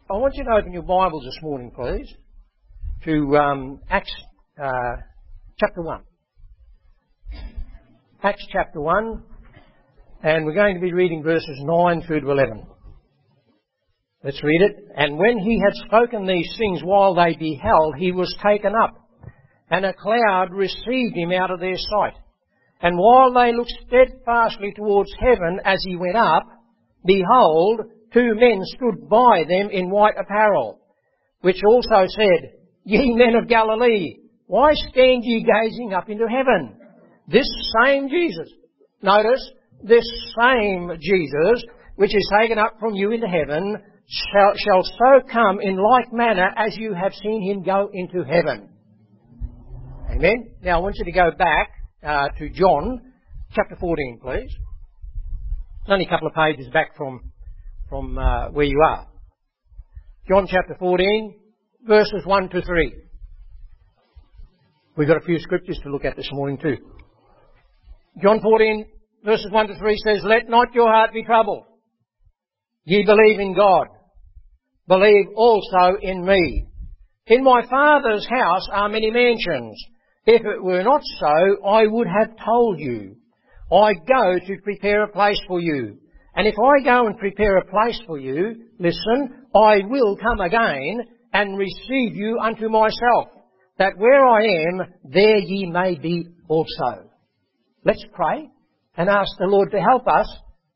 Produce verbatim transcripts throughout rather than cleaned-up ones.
I want you to open your Bibles this morning, please, to um, Acts uh, chapter one. Acts chapter one, and we're going to be reading verses nine through to eleven. Let's read it. And when he had spoken these things while they beheld, he was taken up, and a cloud received him out of their sight. And while they looked steadfastly towards heaven as he went up, behold, two men stood by them in white apparel, which also said, Ye men of Galilee, why stand ye gazing up into heaven? This same Jesus, notice, this same Jesus, which is taken up from you into heaven, shall, shall so come in like manner as you have seen him go into heaven. Amen. Now I want you to go back uh, to John chapter fourteen, please. It's only a couple of pages back from from uh, where you are. John chapter fourteen, verses one to three. We've got a few scriptures to look at this morning too. John fourteen, verses one to three says, Let not your heart be troubled. Ye believe in God. Believe also in me. In my Father's house are many mansions. If it were not so, I would have told you. I go to prepare a place for you. And if I go and prepare a place for you, listen, I will come again and receive you unto myself, that where I am, there ye may be also. Let's pray and ask the Lord to help us.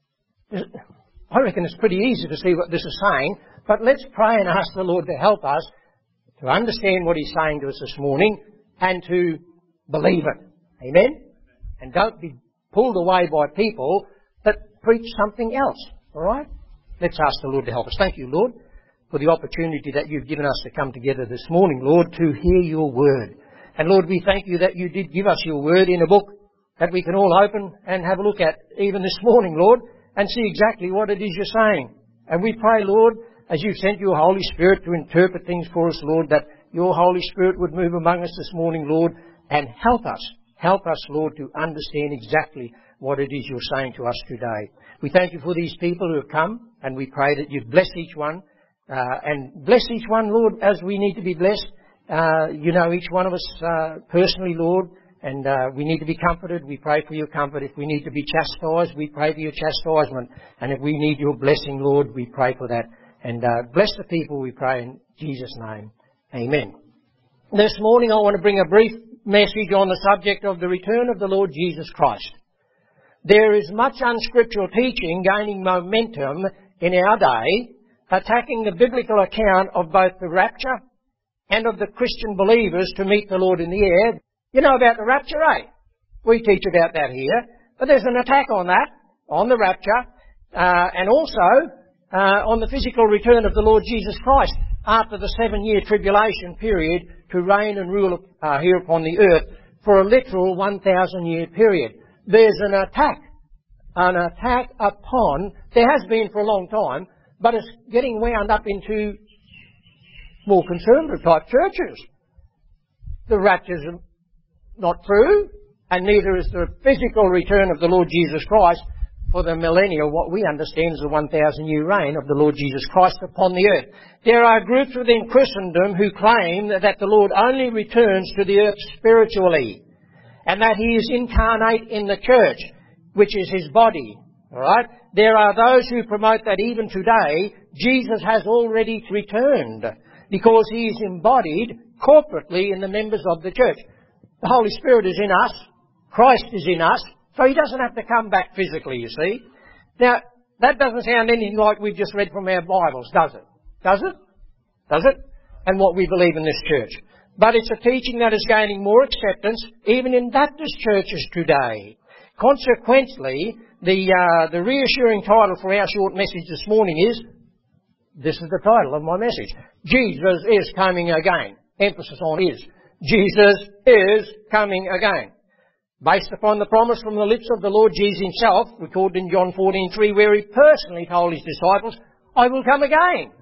I reckon it's pretty easy to see what this is saying, but let's pray and ask the Lord to help us to understand what He's saying to us this morning and to believe it. Amen? And don't be pulled away by people that preach something else. All right? Let's ask the Lord to help us. Thank you, Lord, for the opportunity that you've given us to come together this morning, Lord, to hear your word. And Lord, we thank you that you did give us your word in a book that we can all open and have a look at even this morning, Lord, and see exactly what it is you're saying. And we pray, Lord, as you've sent your Holy Spirit to interpret things for us, Lord, that your Holy Spirit would move among us this morning, Lord, and help us. Help us, Lord, to understand exactly what it is you're saying to us today. We thank you for these people who have come, and we pray that you'd bless each one, uh, and bless each one, Lord, as we need to be blessed. Uh, you know, each one of us uh, personally, Lord, and uh, we need to be comforted. We pray for your comfort. If we need to be chastised, we pray for your chastisement. And if we need your blessing, Lord, we pray for that. And uh, bless the people, we pray in Jesus' name. Amen. This morning I want to bring a brief message on the subject of the return of the Lord Jesus Christ. There is much unscriptural teaching gaining momentum in our day, attacking the biblical account of both the rapture and of the Christian believers to meet the Lord in the air. You know about the rapture, eh? We teach about that here. But there's an attack on that, on the rapture, uh, and also uh, on the physical return of the Lord Jesus Christ after the seven-year tribulation period to reign and rule uh, here upon the earth for a literal one thousand year period. There's an attack, an attack upon, there has been for a long time, but it's getting wound up into more conservative type churches. The rapture's not true, and neither is the physical return of the Lord Jesus Christ for the millennial, what we understand is the one thousand year reign of the Lord Jesus Christ upon the earth. There are groups within Christendom who claim that the Lord only returns to the earth spiritually, and that He is incarnate in the church, which is His body. All right? There are those who promote that even today, Jesus has already returned, because He is embodied corporately in the members of the church. The Holy Spirit is in us, Christ is in us, so He doesn't have to come back physically, you see. Now, that doesn't sound anything like we've just read from our Bibles, does it? Does it? Does it? And what we believe in this church. But it's a teaching that is gaining more acceptance even in Baptist churches today. Consequently, the uh, the reassuring title for our short message this morning is, this is the title of my message, Jesus is coming again. Emphasis on is. Jesus is coming again. Based upon the promise from the lips of the Lord Jesus Himself, recorded in John fourteen three, where He personally told His disciples, I will come again.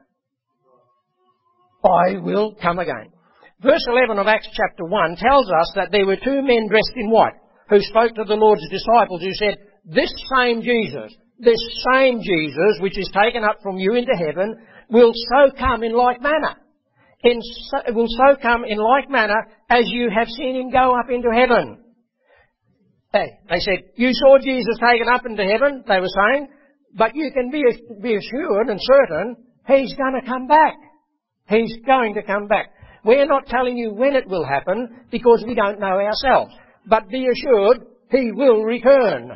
I will come again. Verse eleven of Acts chapter one tells us that there were two men dressed in white who spoke to the Lord's disciples, who said, this same Jesus, this same Jesus which is taken up from you into heaven, will so come in like manner. In so, will so come in like manner as you have seen him go up into heaven. Hey, they said, you saw Jesus taken up into heaven, they were saying, but you can be, be assured and certain he's going to come back. He's going to come back. We're not telling you when it will happen because we don't know ourselves. But be assured he will return.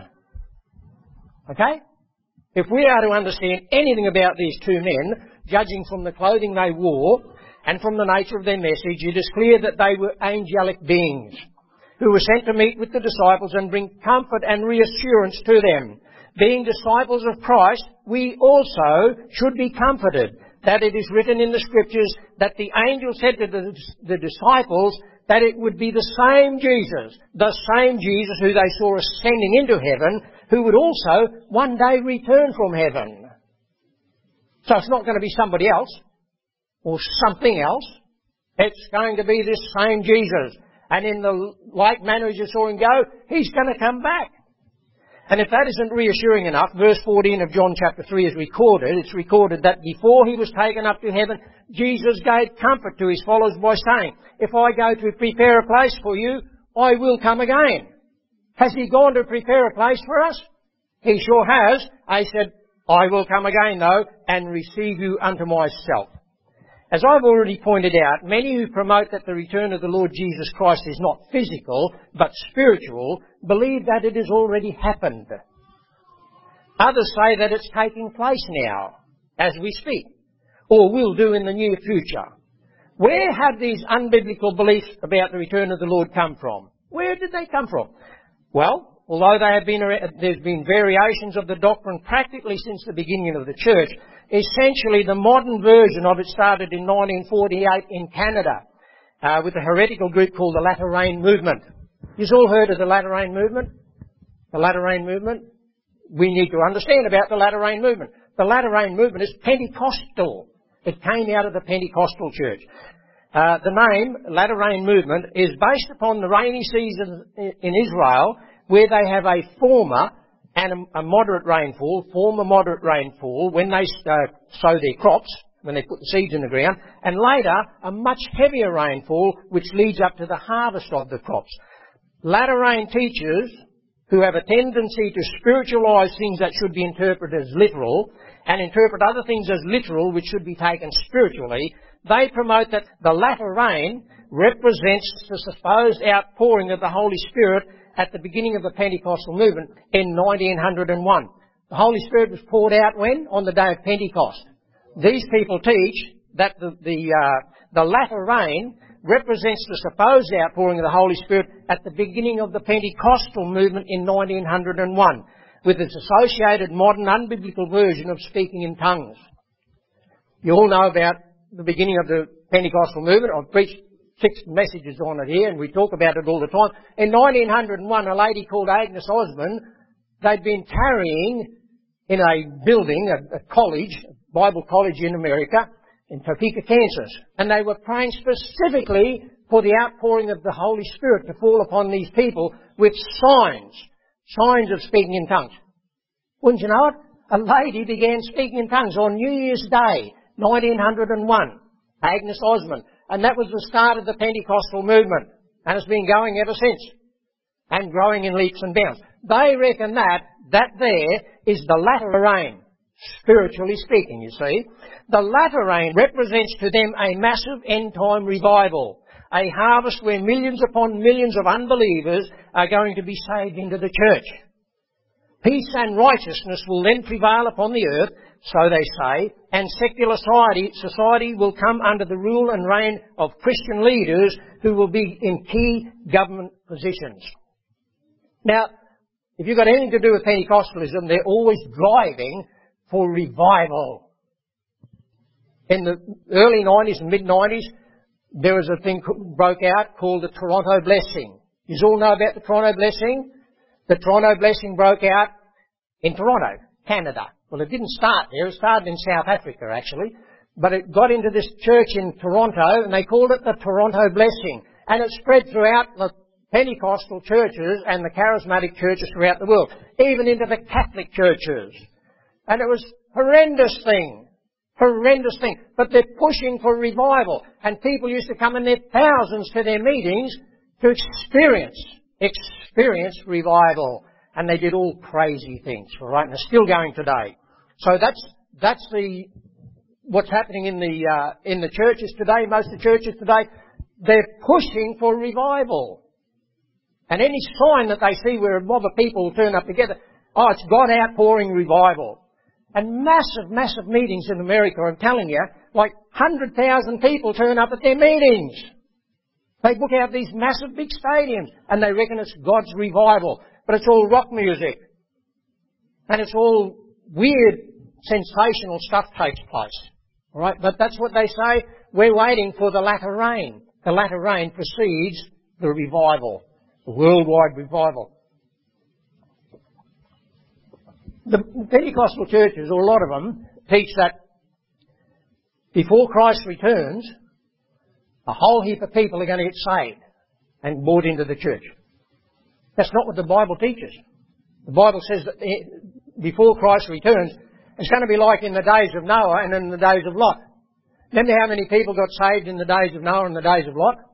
Okay? If we are to understand anything about these two men, judging from the clothing they wore and from the nature of their message, it is clear that they were angelic beings who were sent to meet with the disciples and bring comfort and reassurance to them. Being disciples of Christ, we also should be comforted that it is written in the Scriptures that the angel said to the, the disciples that it would be the same Jesus, the same Jesus who they saw ascending into heaven, who would also one day return from heaven. So it's not going to be somebody else or something else. It's going to be this same Jesus. And in the like manner as you saw him go, he's going to come back. And if that isn't reassuring enough, verse fourteen of John chapter three is recorded. It's recorded that before he was taken up to heaven, Jesus gave comfort to his followers by saying, if I go to prepare a place for you, I will come again. Has he gone to prepare a place for us? He sure has. He said, I will come again though, and receive you unto myself. As I've already pointed out, many who promote that the return of the Lord Jesus Christ is not physical, but spiritual, believe that it has already happened. Others say that it's taking place now, as we speak, or will do in the near future. Where have these unbiblical beliefs about the return of the Lord come from? Where did they come from? Well, although they have been, there's been variations of the doctrine practically since the beginning of the church, essentially the modern version of it started in nineteen forty-eight in Canada uh, with a heretical group called the Latter Rain Movement. You've all heard of the Latter Rain Movement? The Latter Rain Movement? We need to understand about the Latter Rain Movement. The Latter Rain Movement is Pentecostal. It came out of the Pentecostal church. Uh, the name Latter Rain Movement is based upon the rainy season in Israel, where they have a former and a, a moderate rainfall, former moderate rainfall when they uh, sow their crops, when they put the seeds in the ground, and later a much heavier rainfall which leads up to the harvest of the crops. Latter rain teachers who have a tendency to spiritualise things that should be interpreted as literal and interpret other things as literal which should be taken spiritually, they promote that the latter rain represents the supposed outpouring of the Holy Spirit at the beginning of the Pentecostal movement in nineteen oh one. The Holy Spirit was poured out when? On the day of Pentecost. These people teach that the, the, uh, the latter rain represents the supposed outpouring of the Holy Spirit at the beginning of the Pentecostal movement in nineteen oh one, with its associated modern unbiblical version of speaking in tongues. You all know about the beginning of the Pentecostal movement. I've preached six messages on it here, and we talk about it all the time. In nineteen oh one, a lady called Agnes Osmond, they'd been tarrying in a building, a, a college, a Bible college in America, in Topeka, Kansas, and they were praying specifically for the outpouring of the Holy Spirit to fall upon these people with signs, signs of speaking in tongues. Wouldn't you know it? A lady began speaking in tongues on New Year's Day, nineteen oh one, Agnes Osmond. And that was the start of the Pentecostal movement. And it's been going ever since. And growing in leaps and bounds. They reckon that, that there is the latter rain, spiritually speaking, you see. The latter rain represents to them a massive end-time revival. A harvest where millions upon millions of unbelievers are going to be saved into the church. Peace and righteousness will then prevail upon the earth, so they say, and secular society, society will come under the rule and reign of Christian leaders who will be in key government positions. Now, if you've got anything to do with Pentecostalism, they're always driving for revival. In the early nineties and mid-nineties, there was a thing broke out called the Toronto Blessing. You all know about the Toronto Blessing? The Toronto Blessing broke out in Toronto, Canada. Well, it didn't start there. It started in South Africa, actually. But it got into this church in Toronto, and they called it the Toronto Blessing. And it spread throughout the Pentecostal churches and the charismatic churches throughout the world, even into the Catholic churches. And it was a horrendous thing. horrendous thing. But they're pushing for revival. And people used to come in their thousands to their meetings to experience, experience revival. And they did all crazy things, all right? And they're still going today. So that's, that's the, what's happening in the, uh, in the churches today. Most of the churches today, they're pushing for revival. And any sign that they see where a mob of people turn up together, oh, it's God outpouring revival. And massive, massive meetings in America, I'm telling you, like one hundred thousand people turn up at their meetings. They book out these massive big stadiums and they reckon it's God's revival. But it's all rock music. And it's all weird, sensational stuff takes place. All right? But that's what they say. We're waiting for the latter rain. The latter rain precedes the revival. The worldwide revival. The Pentecostal churches, or a lot of them, teach that before Christ returns, a whole heap of people are going to get saved and brought into the church. That's not what the Bible teaches. The Bible says that before Christ returns, it's going to be like in the days of Noah and in the days of Lot. Remember how many people got saved in the days of Noah and the days of Lot?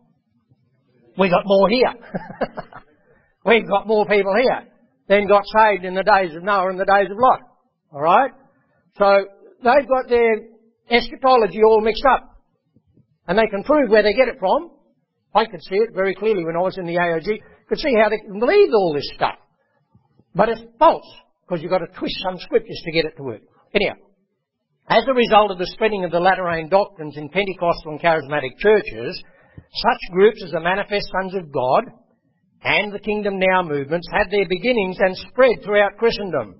We got more here. We've got more people here than got saved in the days of Noah and the days of Lot. Alright? So, they've got their eschatology all mixed up. And they can prove where they get it from. I could see it very clearly when I was in the A O G. Could see how they can believe all this stuff. But it's false, because you've got to twist some scriptures to get it to work. Anyhow, as a result of the spreading of the latter rain doctrines in Pentecostal and charismatic churches, such groups as the Manifest Sons of God and the Kingdom Now movements had their beginnings and spread throughout Christendom.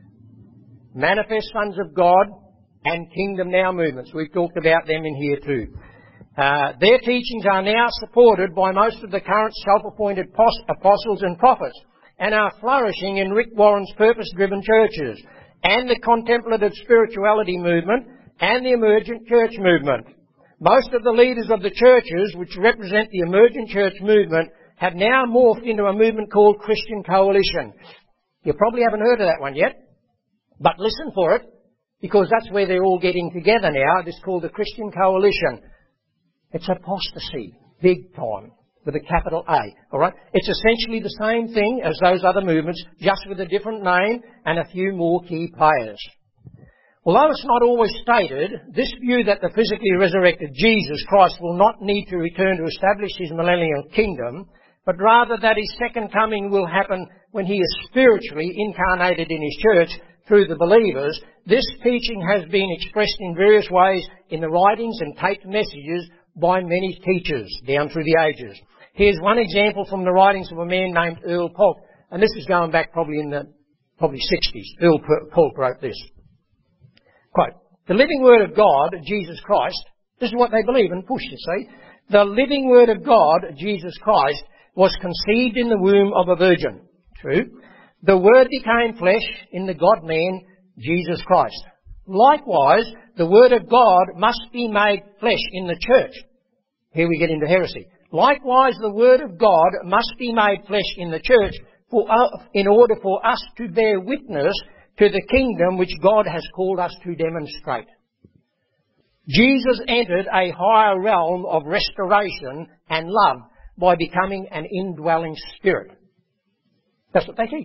Manifest Sons of God and Kingdom Now movements. We've talked about them in here too. Uh, their teachings are now supported by most of the current self-appointed apostles and prophets and are flourishing in Rick Warren's purpose-driven churches and the contemplative spirituality movement and the emergent church movement. Most of the leaders of the churches which represent the emergent church movement have now morphed into a movement called Christian Coalition. You probably haven't heard of that one yet, but listen for it, because that's where they're all getting together now. This is called the Christian Coalition. It's apostasy, big time, with a capital A, alright? It's essentially the same thing as those other movements, just with a different name and a few more key players. Although it's not always stated, this view that the physically resurrected Jesus Christ will not need to return to establish his millennial kingdom, but rather that his second coming will happen when he is spiritually incarnated in his church through the believers, this teaching has been expressed in various ways in the writings and taped messages by many teachers down through the ages. Here's one example from the writings of a man named Earl Polk, and this is going back probably in the probably sixties. Earl Polk wrote this. Quote, the living word of God, Jesus Christ, this is what they believe and push, you see. The living word of God, Jesus Christ, was conceived in the womb of a virgin. True. The word became flesh in the God-man, Jesus Christ. Likewise, the word of God must be made flesh in the church. Here we get into heresy. Likewise, the word of God must be made flesh in the church for, uh, in order for us to bear witness to the kingdom which God has called us to demonstrate. Jesus entered a higher realm of restoration and love by becoming an indwelling spirit. That's what they teach.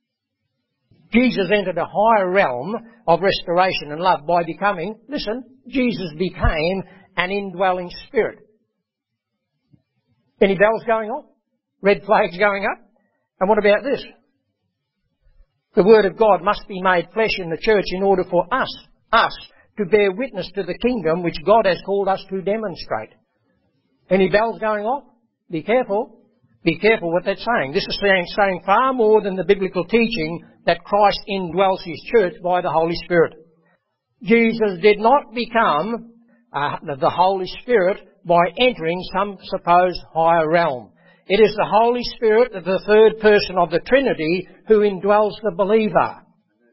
Jesus entered a higher realm of restoration and love by becoming, listen, Jesus became an indwelling spirit. Any bells going on? Red flags going up? And what about this? The word of God must be made flesh in the church in order for us, us, to bear witness to the kingdom which God has called us to demonstrate. Any bells going off? Be careful. Be careful what that's saying. This is saying, saying far more than the biblical teaching that Christ indwells his church by the Holy Spirit. Jesus did not become uh, the Holy Spirit by entering some supposed higher realm. It is the Holy Spirit, the third person of the Trinity, who indwells the believer.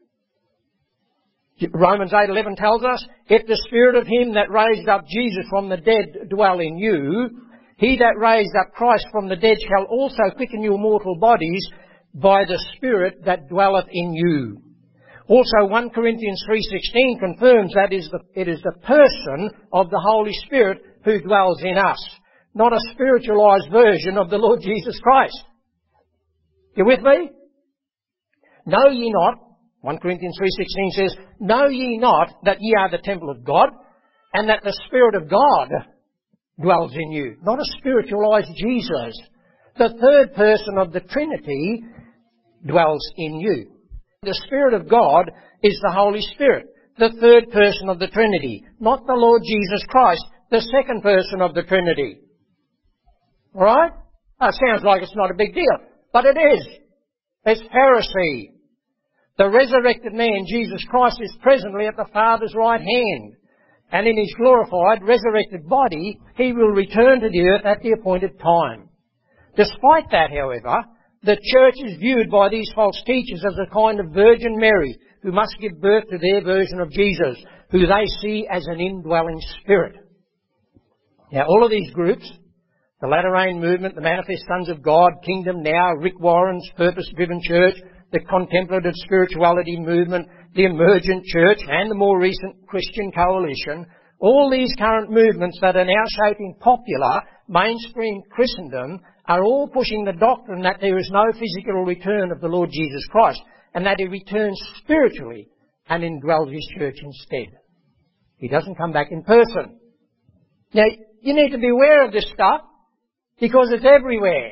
Romans eight eleven tells us, if the Spirit of him that raised up Jesus from the dead dwell in you, he that raised up Christ from the dead shall also quicken your mortal bodies by the Spirit that dwelleth in you. Also, First Corinthians three sixteen confirms that is the, it is the person of the Holy Spirit who dwells in us, not a spiritualized version of the Lord Jesus Christ. You with me? Know ye not, First Corinthians three sixteen says, know ye not that ye are the temple of God, and that the Spirit of God dwells in you. Not a spiritualized Jesus. The third person of the Trinity dwells in you. The Spirit of God is the Holy Spirit, the third person of the Trinity, not the Lord Jesus Christ, the second person of the Trinity. Alright? That sounds like it's not a big deal, but it is. It's heresy. The resurrected man, Jesus Christ, is presently at the Father's right hand, and in His glorified, resurrected body, He will return to the earth at the appointed time. Despite that, however, the church is viewed by these false teachers as a kind of Virgin Mary who must give birth to their version of Jesus, who they see as an indwelling spirit. Now, all of these groups, the Latter Rain Movement, the Manifest Sons of God, Kingdom Now, Rick Warren's Purpose Driven Church, the Contemplative Spirituality Movement, the Emergent Church, and the more recent Christian Coalition, all these current movements that are now shaping popular mainstream Christendom are all pushing the doctrine that there is no physical return of the Lord Jesus Christ, and that He returns spiritually and indwells His church instead. He doesn't come back in person. Now, you need to be aware of this stuff, because it's everywhere.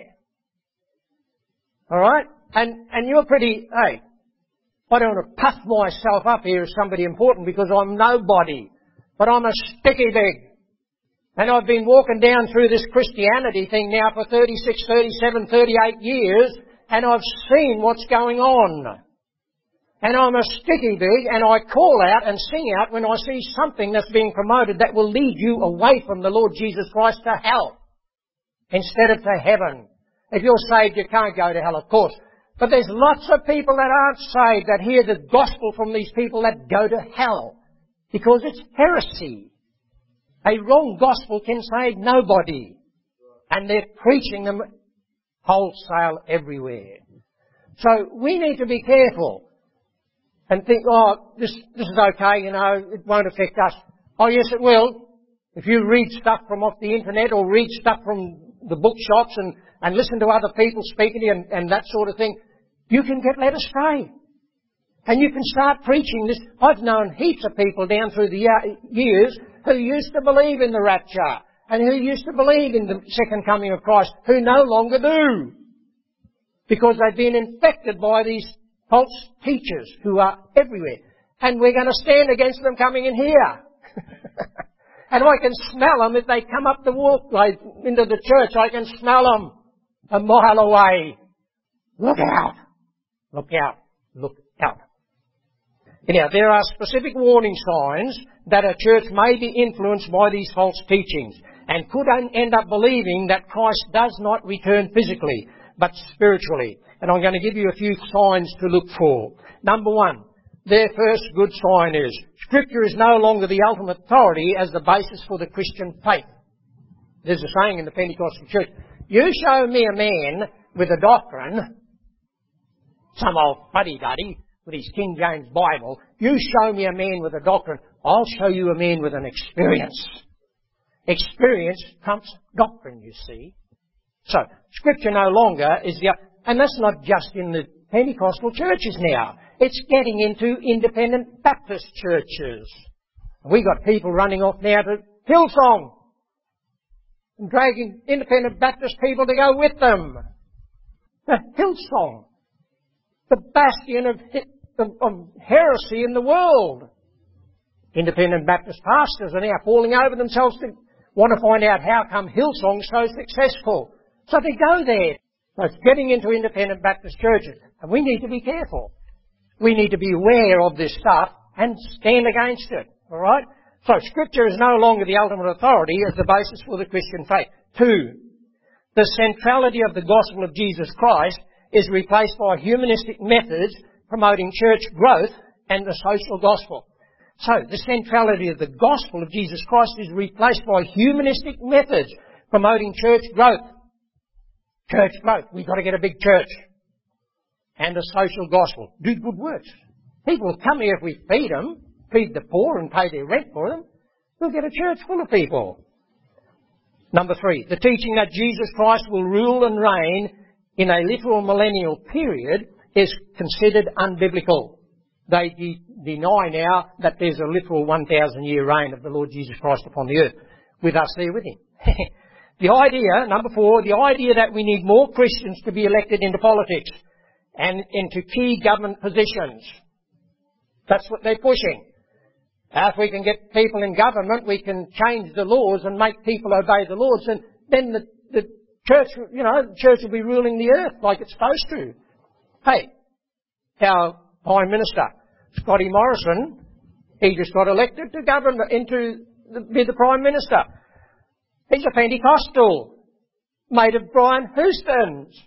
Alright? And, and you're pretty, hey, I don't want to puff myself up here as somebody important because I'm nobody, but I'm a sticky big. And I've been walking down through this Christianity thing now for thirty-six, thirty-seven, thirty-eight years, and I've seen what's going on. And I'm a sticky big, and I call out and sing out when I see something that's being promoted that will lead you away from the Lord Jesus Christ to hell, instead of to heaven. If you're saved, you can't go to hell, of course. But there's lots of people that aren't saved that hear the gospel from these people that go to hell, because it's heresy. A wrong gospel can save nobody. And they're preaching them wholesale everywhere. So we need to be careful and think, oh, this, this is okay, you know, it won't affect us. Oh yes, it will. If you read stuff from off the internet or read stuff from the bookshops and, and listen to other people speaking and, and that sort of thing, you can get led astray. And you can start preaching this. I've known heaps of people down through the years who used to believe in the rapture and who used to believe in the second coming of Christ, who no longer do, because they've been infected by these false teachers who are everywhere. And we're going to stand against them coming in here. And I can smell them if they come up the walkway into the church. I can smell them a mile away. Look out. Look out. Look out. Anyhow, there are specific warning signs that a church may be influenced by these false teachings and could end up believing that Christ does not return physically, but spiritually. And I'm going to give you a few signs to look for. Number one, their first good sign is Scripture is no longer the ultimate authority as the basis for the Christian faith. There's a saying in the Pentecostal church, you show me a man with a doctrine, some old fuddy-duddy with his King James Bible, you show me a man with a doctrine, I'll show you a man with an experience. Experience trumps doctrine, you see. So, Scripture no longer is the... And that's not just in the Pentecostal churches now. It's getting into independent Baptist churches. We got people running off now to Hillsong and dragging independent Baptist people to go with them. The Hillsong, the bastion of, of, of heresy in the world. Independent Baptist pastors are now falling over themselves to want to find out how come Hillsong's so successful. So they go there. So it's getting into independent Baptist churches. And we need to be careful. We need to be aware of this stuff and stand against it. Alright? So Scripture is no longer the ultimate authority as the basis for the Christian faith. Two, the centrality of the gospel of Jesus Christ is replaced by humanistic methods promoting church growth and the social gospel. So, the centrality of the gospel of Jesus Christ is replaced by humanistic methods promoting church growth. Church growth. We've got to get a big church. And a social gospel. Do good works. People will come here if we feed them, feed the poor and pay their rent for them. We'll get a church full of people. Number three, the teaching that Jesus Christ will rule and reign in a literal millennial period is considered unbiblical. They de- deny now that there's a literal one thousand year reign of the Lord Jesus Christ upon the earth, with us there with him. The idea, number four, the idea that we need more Christians to be elected into politics and into key government positions. That's what they're pushing. If we can get people in government, we can change the laws and make people obey the laws, and then the, the church, you know, the church will be ruling the earth like it's supposed to. Hey, our Prime Minister, Scotty Morrison, he just got elected to govern, into the, be the Prime Minister. He's a Pentecostal, mate of Brian Houston's.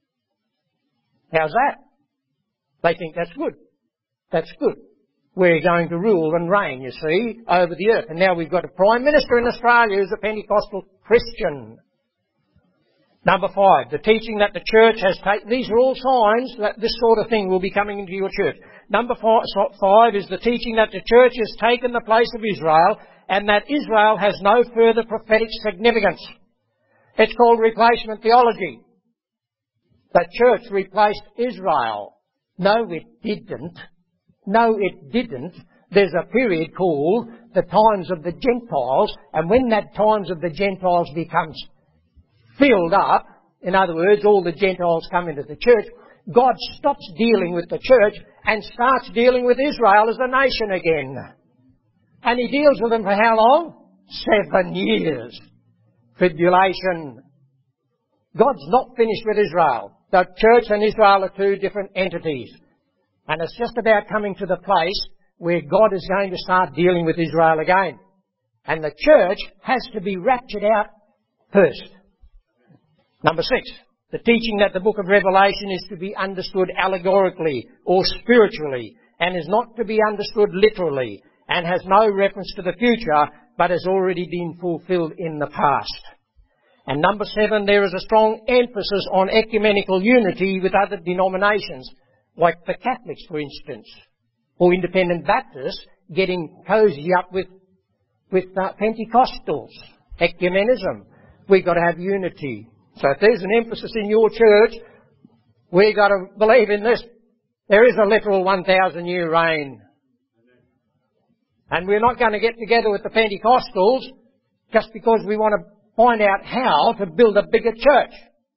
How's that? They think that's good. That's good. We're going to rule and reign, you see, over the earth. And now we've got a Prime Minister in Australia who's a Pentecostal Christian. Number five, the teaching that the church has taken, these are all signs that this sort of thing will be coming into your church. Number five is the teaching that the church has taken the place of Israel and that Israel has no further prophetic significance. It's called replacement theology. The church replaced Israel. No, it didn't. No, it didn't. There's a period called the times of the Gentiles, and when that times of the Gentiles becomes filled up, in other words, all the Gentiles come into the church, God stops dealing with the church and starts dealing with Israel as a nation again. And he deals with them for how long? Seven years. Tribulation. God's not finished with Israel. The church and Israel are two different entities. And it's just about coming to the place where God is going to start dealing with Israel again. And the church has to be raptured out first. Number six, the teaching that the book of Revelation is to be understood allegorically or spiritually and is not to be understood literally and has no reference to the future but has already been fulfilled in the past. And number seven, there is a strong emphasis on ecumenical unity with other denominations, like the Catholics, for instance, or Independent Baptists getting cosy up with, with uh, Pentecostals. Ecumenism. We've got to have unity. So if there's an emphasis in your church, we've got to believe in this. There is a literal one thousand year reign. And we're not going to get together with the Pentecostals just because we want to find out how to build a bigger church.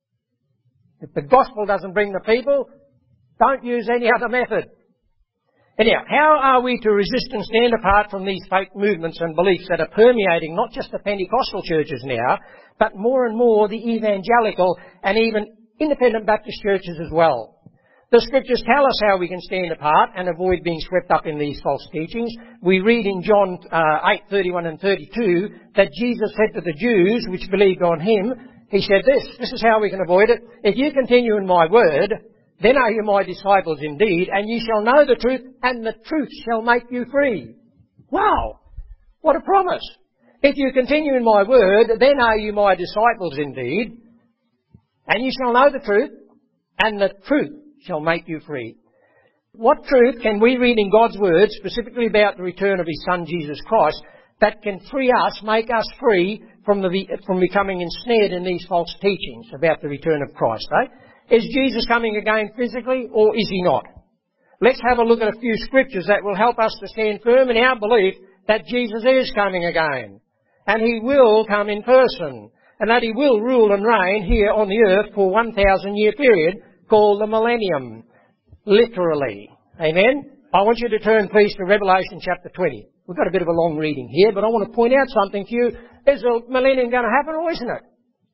If the gospel doesn't bring the people, don't use any other method. Anyhow, how are we to resist and stand apart from these fake movements and beliefs that are permeating not just the Pentecostal churches now, but more and more the evangelical and even independent Baptist churches as well? The scriptures tell us how we can stand apart and avoid being swept up in these false teachings. We read in John uh, eight, thirty-one and thirty-two that Jesus said to the Jews which believed on him, he said this, this is how we can avoid it. If you continue in my word, then are you my disciples indeed, and ye shall know the truth, and the truth shall make you free. Wow! What a promise! If you continue in my word, then are you my disciples indeed, and ye shall know the truth, and the truth shall make you free. What truth can we read in God's word, specifically about the return of his Son Jesus Christ, that can free us, make us free from the from becoming ensnared in these false teachings about the return of Christ, eh? Is Jesus coming again physically, or is he not? Let's have a look at a few scriptures that will help us to stand firm in our belief that Jesus is coming again. And he will come in person. And that he will rule and reign here on the earth for one thousand year period called the millennium. Literally. Amen? I want you to turn please to Revelation chapter twenty. We've got a bit of a long reading here, but I want to point out something to you. Is the millennium going to happen or isn't it?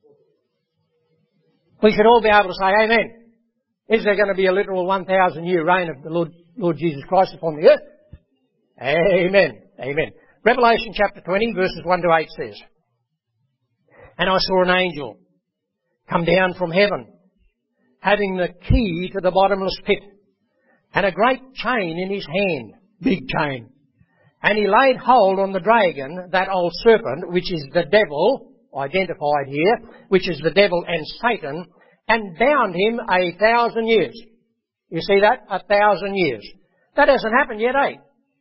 We should all be able to say amen. Is there going to be a literal one thousand year reign of the Lord, Lord Jesus Christ upon the earth? Amen. Amen. Revelation chapter twenty verses one to eight says, And I saw an angel come down from heaven, having the key to the bottomless pit, and a great chain in his hand, big chain. And he laid hold on the dragon, that old serpent, which is the devil, identified here, which is the devil and Satan, and bound him a thousand years. You see that? A thousand years. That hasn't happened yet, eh?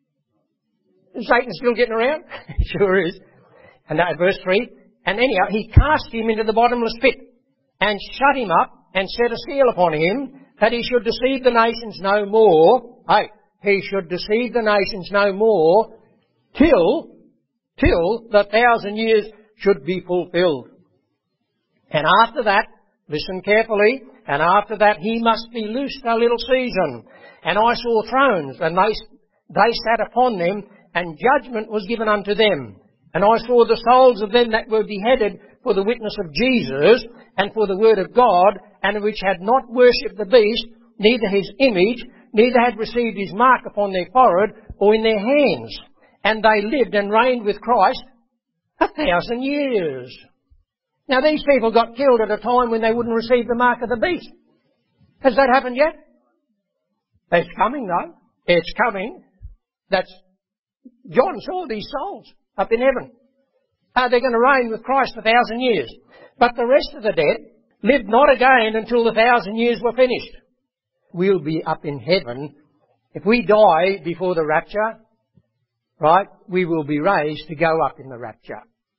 Is Satan still getting around? He sure is. And that, verse three, and anyhow, he cast him into the bottomless pit and shut him up and set a seal upon him that he should deceive the nations no more. Hey, he should deceive the nations no more till, till the thousand years should be fulfilled. And after that, listen carefully, and after that he must be loosed a little season. And I saw thrones, and they, they sat upon them, and judgment was given unto them. And I saw the souls of them that were beheaded for the witness of Jesus, and for the word of God, and which had not worshipped the beast, neither his image, neither had received his mark upon their forehead or in their hands. And they lived and reigned with Christ a thousand years. Now these people got killed at a time when they wouldn't receive the mark of the beast. Has that happened yet? It's coming though. It's coming. That's, John saw these souls up in heaven. Uh, they're going to reign with Christ a thousand years. But the rest of the dead lived not again until the thousand years were finished. We'll be up in heaven. If we die before the rapture, right, we will be raised to go up in the rapture.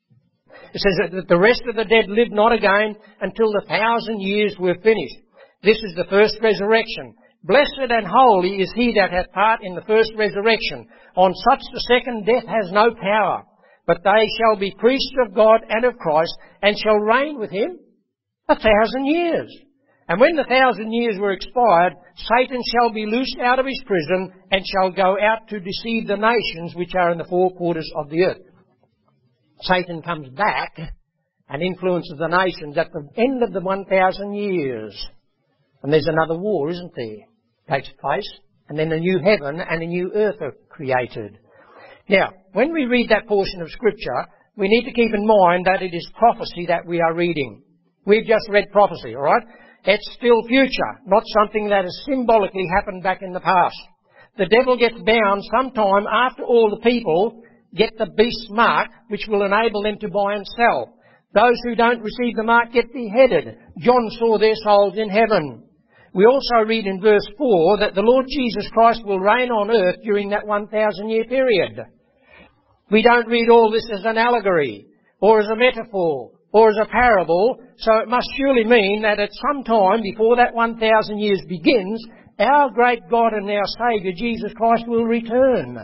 It says that the rest of the dead lived not again until the thousand years were finished. This is the first resurrection. Blessed and holy is he that hath part in the first resurrection. On such the second death has no power. But they shall be priests of God and of Christ, and shall reign with him a thousand years. And when the thousand years were expired, Satan shall be loosed out of his prison, and shall go out to deceive the nations which are in the four quarters of the earth. Satan comes back and influences the nations at the end of the one thousand years. And there's another war, isn't there? Takes place. And then a new heaven and a new earth are created. Now, when we read that portion of Scripture, we need to keep in mind that it is prophecy that we are reading. We've just read prophecy, alright? It's still future, not something that has symbolically happened back in the past. The devil gets bound sometime after all the people get the beast's mark, which will enable them to buy and sell. Those who don't receive the mark get beheaded. John saw their souls in heaven. We also read in verse four that the Lord Jesus Christ will reign on earth during that one thousand year period. We don't read all this as an allegory, or as a metaphor, or as a parable, so it must surely mean that at some time before that one thousand years begins, our great God and our Saviour Jesus Christ will return.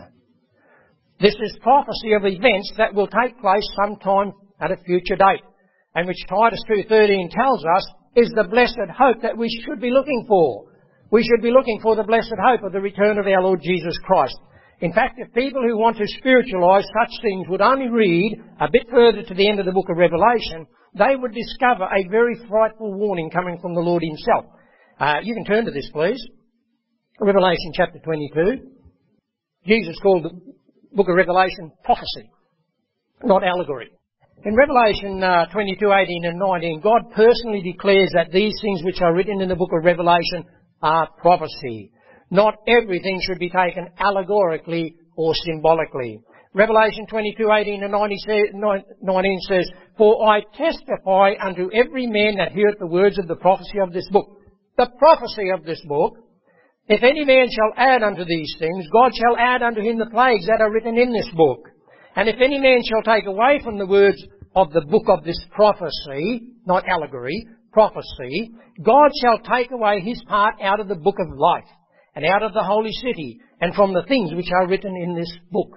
This is prophecy of events that will take place sometime at a future date, and which Titus two thirteen tells us is the blessed hope that we should be looking for. We should be looking for the blessed hope of the return of our Lord Jesus Christ. In fact, if people who want to spiritualise such things would only read a bit further to the end of the book of Revelation, they would discover a very frightful warning coming from the Lord himself. Uh, you can turn to this, please. Revelation chapter twenty-two. Jesus called the book of Revelation prophecy, not allegory. In Revelation uh, twenty-two, eighteen and nineteen, God personally declares that these things which are written in the book of Revelation are prophecy. Not everything should be taken allegorically or symbolically. Revelation twenty-two, eighteen and nineteen says, For I testify unto every man that heareth the words of the prophecy of this book. The prophecy of this book, if any man shall add unto these things, God shall add unto him the plagues that are written in this book. And if any man shall take away from the words of the book of this prophecy, not allegory, prophecy, God shall take away his part out of the book of life, and out of the holy city, and from the things which are written in this book.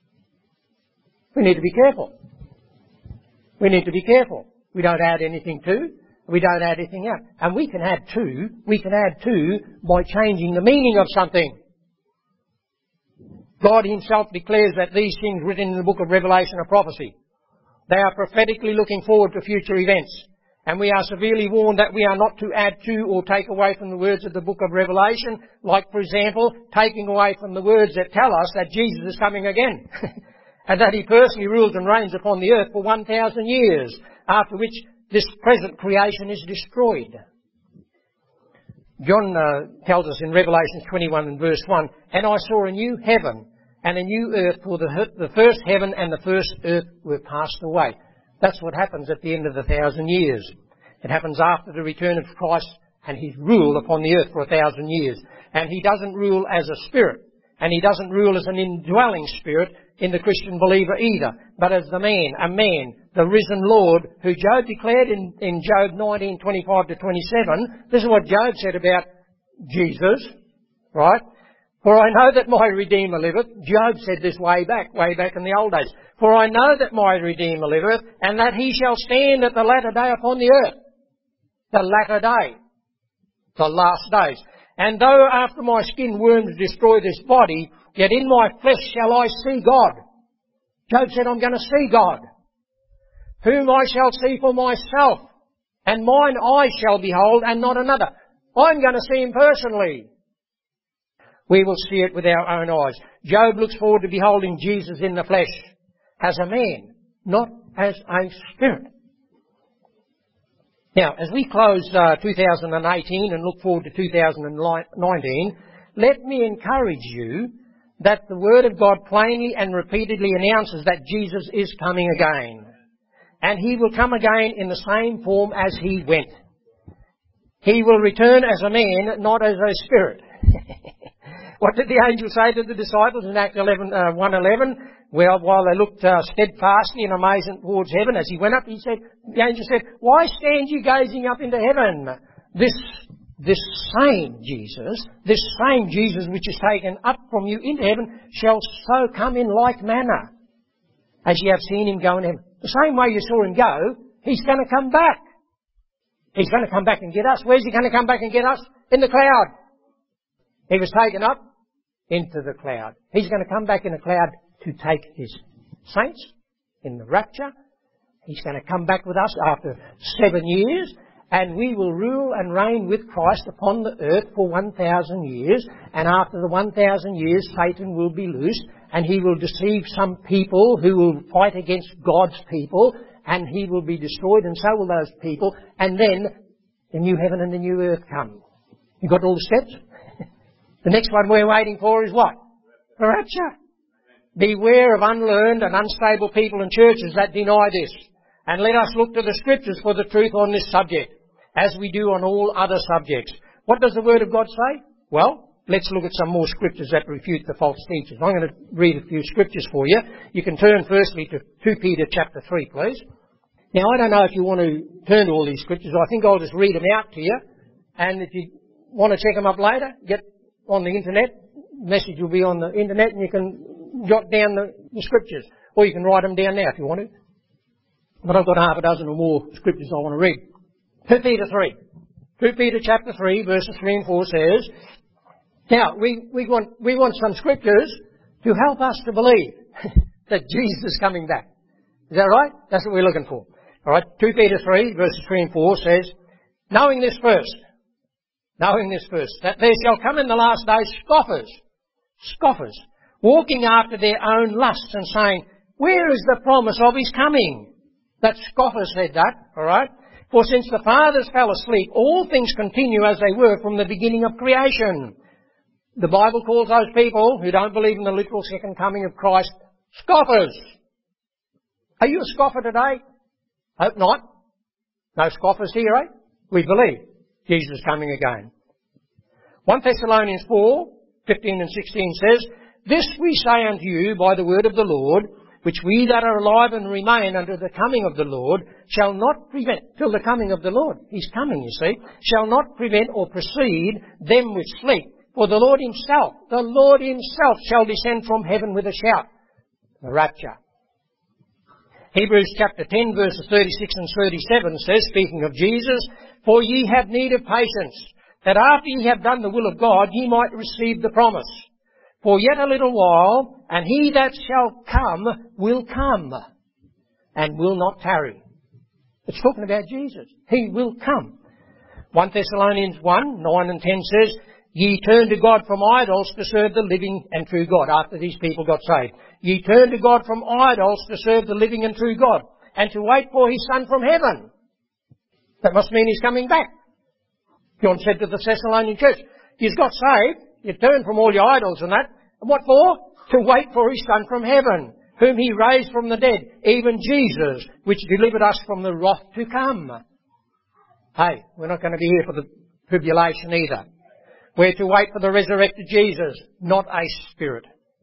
We need to be careful. We need to be careful. We don't add anything to, we don't add anything out. And we can add to, we can add to by changing the meaning of something. God himself declares that these things written in the book of Revelation are prophecy. They are prophetically looking forward to future events. And we are severely warned that we are not to add to or take away from the words of the book of Revelation, like, for example, taking away from the words that tell us that Jesus is coming again, and that he personally rules and reigns upon the earth for one thousand years, after which this present creation is destroyed. John uh, tells us in Revelation twenty-one and verse one, And I saw a new heaven and a new earth, for the, the first heaven and the first earth were passed away. That's what happens at the end of the thousand years. It happens after the return of Christ and his rule upon the earth for a thousand years. And he doesn't rule as a spirit. And He doesn't rule as an indwelling Spirit in the Christian believer either, but as the man, a man, the risen Lord, who Job declared in, in Job nineteen, twenty-five to twenty-seven. This is what Job said about Jesus, right? For I know that my Redeemer liveth. Job said this way back, way back in the old days. For I know that my Redeemer liveth, and that He shall stand at the latter day upon the earth. The latter day. The last days. And though after my skin worms destroy this body, yet in my flesh shall I see God. Job said, I'm going to see God, whom I shall see for myself, and mine eye shall behold, and not another. I'm going to see Him personally. We will see it with our own eyes. Job looks forward to beholding Jesus in the flesh, as a man, not as a spirit. Now, as we close uh, two thousand eighteen and look forward to two thousand nineteen, let me encourage you that the Word of God plainly and repeatedly announces that Jesus is coming again. And He will come again in the same form as He went. He will return as a man, not as a spirit. What did the angel say to the disciples in Acts eleven, uh, one eleven? Well, while they looked uh, steadfastly in amazement towards heaven, as He went up, he said, the angel said, why stand you gazing up into heaven? This, this same Jesus, this same Jesus which is taken up from you into heaven shall so come in like manner as you have seen Him go in heaven. The same way you saw Him go, He's going to come back. He's going to come back and get us. Where's He going to come back and get us? In the cloud. He was taken up into the cloud. He's going to come back in a cloud to take His saints in the rapture. He's going to come back with us after seven years, and we will rule and reign with Christ upon the earth for one thousand years. And after the one thousand years, Satan will be loosed, and he will deceive some people who will fight against God's people, and he will be destroyed, and so will those people. And then the new heaven and the new earth come. You got all the steps? The next one we're waiting for is what? The rapture. Beware of unlearned and unstable people and churches that deny this. And let us look to the Scriptures for the truth on this subject, as we do on all other subjects. What does the Word of God say? Well, let's look at some more Scriptures that refute the false teachers. I'm going to read a few Scriptures for you. You can turn firstly to Second Peter chapter three, please. Now, I don't know if you want to turn to all these Scriptures. I think I'll just read them out to you. And if you want to check them up later, get on the internet. The message will be on the internet, and you can jot down the, the Scriptures. Or you can write them down now if you want to. But I've got half a dozen or more Scriptures I want to read. Second Peter three. Second Peter chapter three, verses three and four says, now, we, we want, we want some Scriptures to help us to believe that Jesus is coming back. Is that right? That's what we're looking for. Alright, Second Peter three, verses three and four says, knowing this first, knowing this first, that there shall come in the last days scoffers, scoffers, walking after their own lusts and saying, where is the promise of His coming? That scoffer said that, alright? For since the fathers fell asleep, all things continue as they were from the beginning of creation. The Bible calls those people who don't believe in the literal second coming of Christ scoffers. Are you a scoffer today? Hope not. No scoffers here, eh? We believe Jesus is coming again. First Thessalonians four, fifteen and sixteen says, this we say unto you by the word of the Lord, which we that are alive and remain unto the coming of the Lord shall not prevent, till the coming of the Lord, He's coming, you see, shall not prevent or precede them which sleep. For the Lord Himself, the Lord Himself shall descend from heaven with a shout. The rapture. Hebrews chapter ten verses thirty-six and thirty-seven says, speaking of Jesus, for ye have need of patience, that after ye have done the will of God, ye might receive the promise. For yet a little while, and He that shall come will come, and will not tarry. It's talking about Jesus. He will come. First Thessalonians one, nine and ten says, ye turn to God from idols to serve the living and true God, after these people got saved. Ye turn to God from idols to serve the living and true God, and to wait for His Son from heaven. That must mean He's coming back. John said to the Thessalonian church, you've got saved, you turned from all your idols and that, and what for? To wait for His Son from heaven, whom He raised from the dead, even Jesus, which delivered us from the wrath to come. Hey, we're not going to be here for the tribulation either. We're to wait for the resurrected Jesus, not a spirit.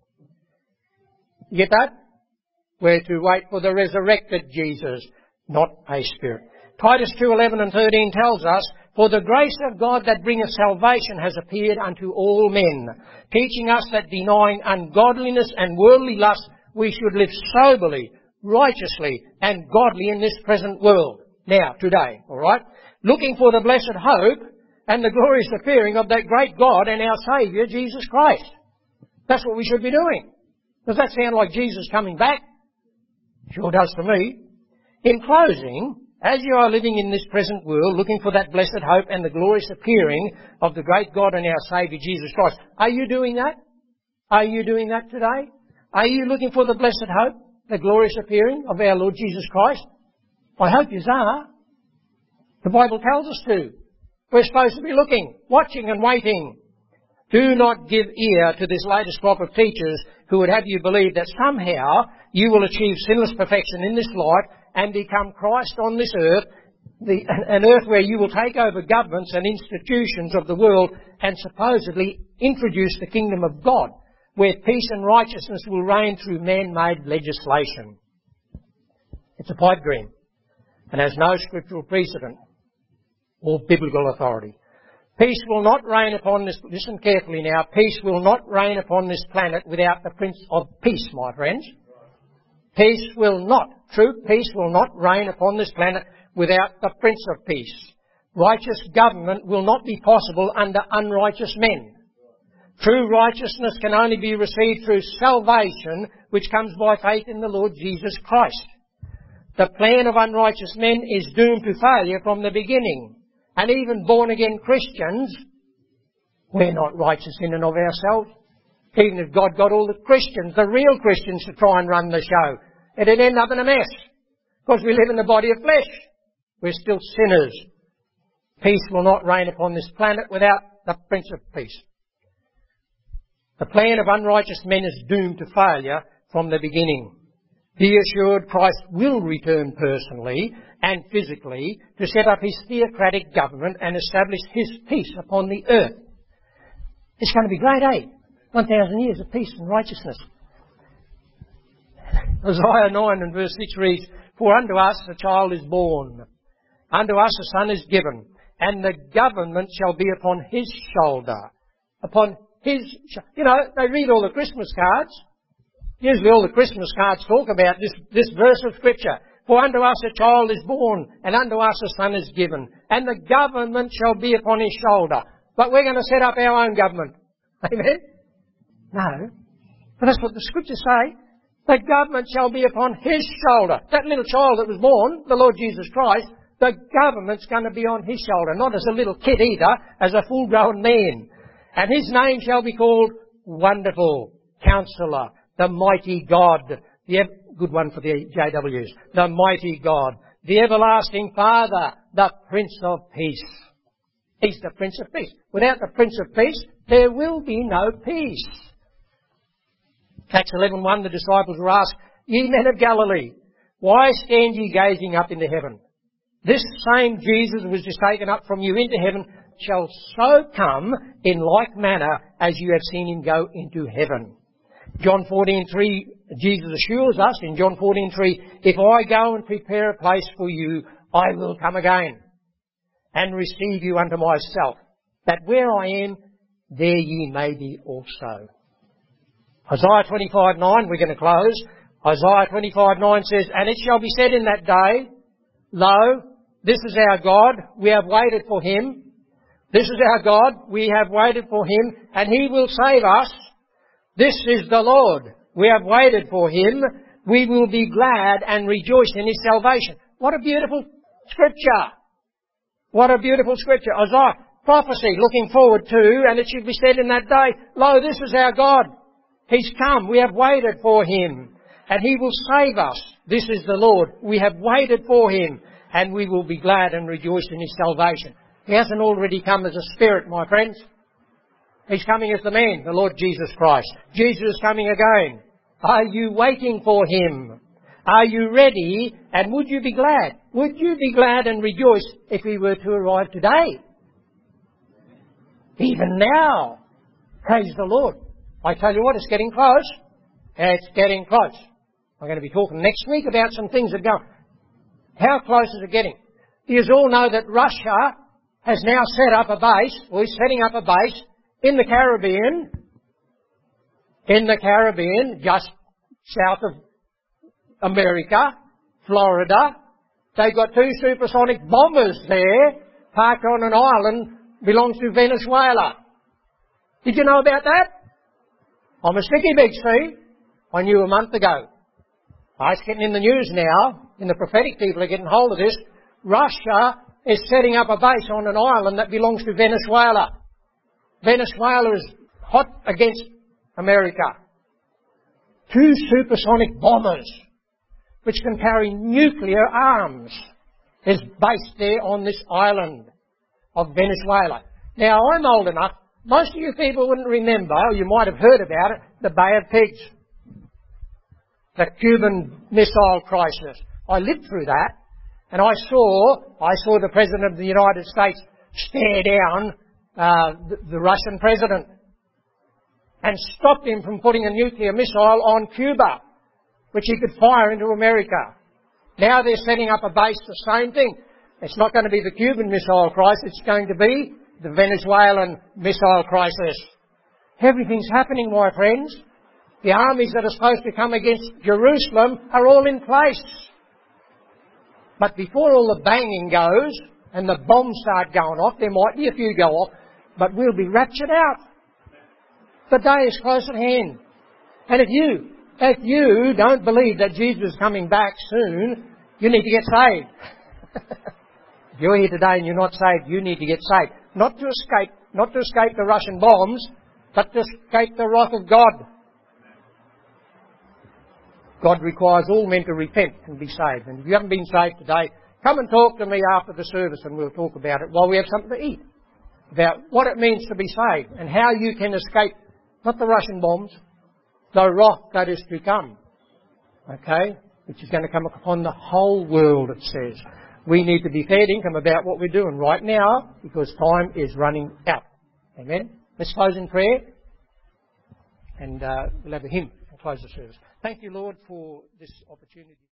You get that? We're to wait for the resurrected Jesus, not a spirit. Titus two eleven and thirteen tells us, "For the grace of God that bringeth salvation has appeared unto all men, teaching us that denying ungodliness and worldly lust, we should live soberly, righteously, and godly in this present world." Now, today, alright? Looking for the blessed hope and the glorious appearing of that great God and our Saviour, Jesus Christ. That's what we should be doing. Does that sound like Jesus coming back? Sure does to me. In closing, as you are living in this present world, looking for that blessed hope and the glorious appearing of the great God and our Saviour, Jesus Christ, are you doing that? Are you doing that today? Are you looking for the blessed hope, the glorious appearing of our Lord Jesus Christ? I hope you are. The Bible tells us to. We're supposed to be looking, watching and waiting. Do not give ear to this latest crop of teachers who would have you believe that somehow you will achieve sinless perfection in this life and become Christ on this earth, the, an earth where you will take over governments and institutions of the world and supposedly introduce the kingdom of God, where peace and righteousness will reign through man-made legislation. It's a pipe dream and has no scriptural precedent or biblical authority. Peace will not reign upon this, listen carefully now, peace will not reign upon this planet without the Prince of Peace, my friends. Peace will not, true peace will not reign upon this planet without the Prince of Peace. Righteous government will not be possible under unrighteous men. True righteousness can only be received through salvation, which comes by faith in the Lord Jesus Christ. The plan of unrighteous men is doomed to failure from the beginning. And even born-again Christians, we're not righteous in and of ourselves. Even if God got all the Christians, the real Christians, to try and run the show, it'd end up in a mess. Because we live in the body of flesh. We're still sinners. Peace will not reign upon this planet without the Prince of Peace. The plan of unrighteous men is doomed to failure from the beginning. Be assured Christ will return personally and physically to set up his theocratic government and establish his peace upon the earth. It's going to be great, eh? One thousand years of peace and righteousness. Isaiah nine and verse six reads, "For unto us a child is born, unto us a son is given, and the government shall be upon his shoulder." Upon his shoulder. You know, they read all the Christmas cards. Usually all the Christmas cards talk about this, this verse of Scripture. "For unto us a child is born, and unto us a son is given, and the government shall be upon his shoulder." But we're going to set up our own government. Amen? No. But that's what the Scriptures say. The government shall be upon his shoulder. That little child that was born, the Lord Jesus Christ, the government's going to be on his shoulder. Not as a little kid either, as a full-grown man. "And his name shall be called Wonderful, Counselor, the Mighty God." The ev- good one for the J Ws. "The Mighty God, the Everlasting Father, the Prince of Peace." He's the Prince of Peace. Without the Prince of Peace, there will be no peace. Acts eleven one, the disciples were asked, "Ye men of Galilee, why stand ye gazing up into heaven? This same Jesus was just taken up from you into heaven shall so come in like manner as you have seen him go into heaven." John fourteen three, Jesus assures us in John fourteen three, "If I go and prepare a place for you, I will come again and receive you unto myself, that where I am, there ye may be also." Isaiah twenty-five nine, we're going to close. Isaiah twenty-five nine says, "And it shall be said in that day, Lo, this is our God, we have waited for him. This is our God, we have waited for him, and he will save us. This is the Lord, we have waited for him. We will be glad and rejoice in his salvation." What a beautiful scripture. What a beautiful scripture. Isaiah, prophecy looking forward to, "And it should be said in that day, Lo, this is our God. He's come, we have waited for him, and he will save us. This is the Lord, we have waited for him, and we will be glad and rejoice in his salvation." He hasn't already come as a spirit, my friends. He's coming as the man, the Lord Jesus Christ. Jesus is coming again. Are you waiting for him? Are you ready? And would you be glad? Would you be glad and rejoice if he were to arrive today? Even now. Praise the Lord. I tell you what, it's getting close. It's getting close. I'm going to be talking next week about some things that go. How close is it getting? You all know that Russia has now set up a base, or is setting up a base in the Caribbean, in the Caribbean, just south of America, Florida. They've got two supersonic bombers there, parked on an island, belongs to Venezuela. Did you know about that? I'm a sticky big see. I knew a month ago. Oh, it's getting in the news now, and the prophetic people are getting hold of this. Russia is setting up a base on an island that belongs to Venezuela. Venezuela is hot against America. Two supersonic bombers, which can carry nuclear arms, is based there on this island of Venezuela. Now, I'm old enough, most of you people wouldn't remember, or you might have heard about it, the Bay of Pigs. The Cuban Missile Crisis. I lived through that, and I saw, I saw the President of the United States stare down uh, the, the Russian President and stopped him from putting a nuclear missile on Cuba, which he could fire into America. Now they're setting up a base, the same thing. It's not going to be the Cuban Missile Crisis, it's going to be the Venezuelan Missile Crisis. Everything's happening, my friends. The armies that are supposed to come against Jerusalem are all in place. But before all the banging goes and the bombs start going off, there might be a few go off, but we'll be raptured out. The day is close at hand. And if you, if you don't believe that Jesus is coming back soon, you need to get saved. If you're here today and you're not saved, you need to get saved. Not to escape, not to escape the Russian bombs, but to escape the wrath of God. God requires all men to repent and be saved. And if you haven't been saved today, come and talk to me after the service and we'll talk about it while we have something to eat. About what it means to be saved and how you can escape, not the Russian bombs, the wrath that is to come. Okay? Which is going to come upon the whole world, it says. We need to be fair income about what we're doing right now because time is running out. Amen? Let's close in prayer and uh, we'll have a hymn and close the service. Thank you, Lord, for this opportunity.